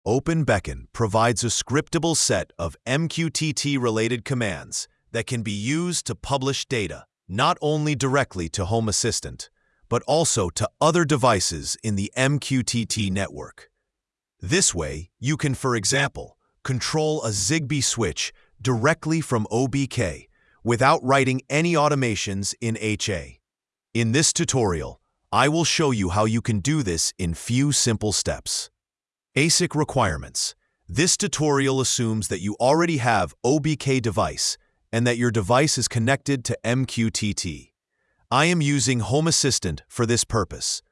OpenBeacon provides a scriptable set of MQTT-related commands that can be used to publish data, not only directly to Home Assistant, but also to other devices in the MQTT network. This way, you can, for example, control a Zigbee switch directly from OBK without writing any automations in HA. In this tutorial, I will show you how you can do this in few simple steps. ASIC requirements. This tutorial assumes that you already have OBK device and that your device is connected to MQTT. I am using Home Assistant for this purpose.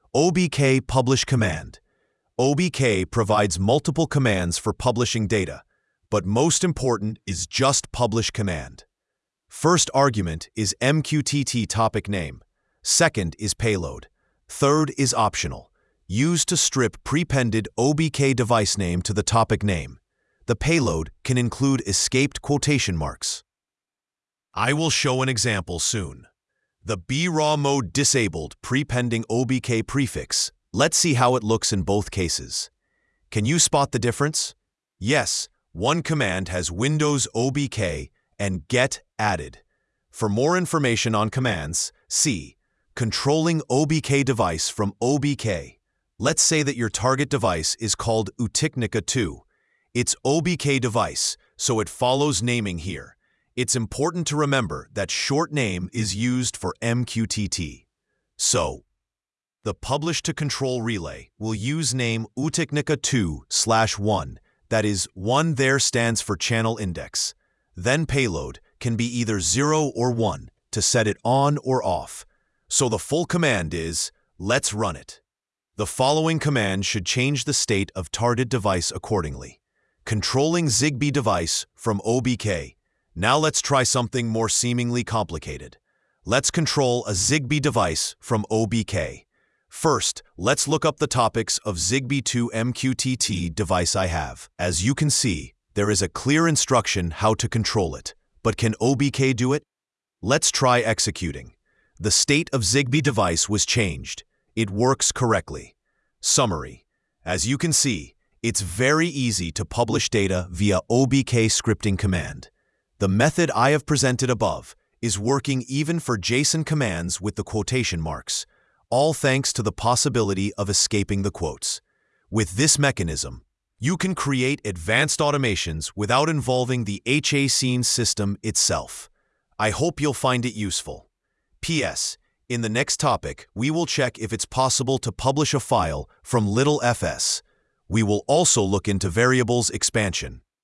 OBK publish command. OBK provides multiple commands for publishing data, but most important is just publish command. First argument is MQTT topic name. Second is payload. Third is optional. Used to strip prepended OBK device name to the topic name. The payload can include escaped quotation marks. I will show an example soon. The BRAW mode disabled prepending OBK prefix. Let's see how it looks in both cases. Can you spot the difference? Yes, one command has Windows OBK and get added. For more information on commands, see controlling OBK device from OBK. Let's say that your target device is called Uticnica 2. It's OBK device, so it follows naming here. It's important to remember that short name is used for MQTT. So, the publish to control relay will use name Uticnica 2/1, that is, 1 there stands for channel index. Then payload can be either 0 or 1 to set it on or off. So the full command is, let's run it. The following command should change the state of target device accordingly. Controlling Zigbee device from OBK. Now let's try something more seemingly complicated. Let's control a Zigbee device from OBK. First, let's look up the topics of Zigbee 2 MQTT device I have. As you can see, there is a clear instruction how to control it. But can OBK do it? Let's try executing. The state of Zigbee device was changed. It works correctly. Summary. As you can see, it's very easy to publish data via OBK scripting command. The method I have presented above is working even for JSON commands with the quotation marks, all thanks to the possibility of escaping the quotes. With this mechanism, you can create advanced automations without involving the HA scene system itself. I hope you'll find it useful. P.S. In the next topic, we will check if it's possible to publish a file from LittleFS. We will also look into variables expansion.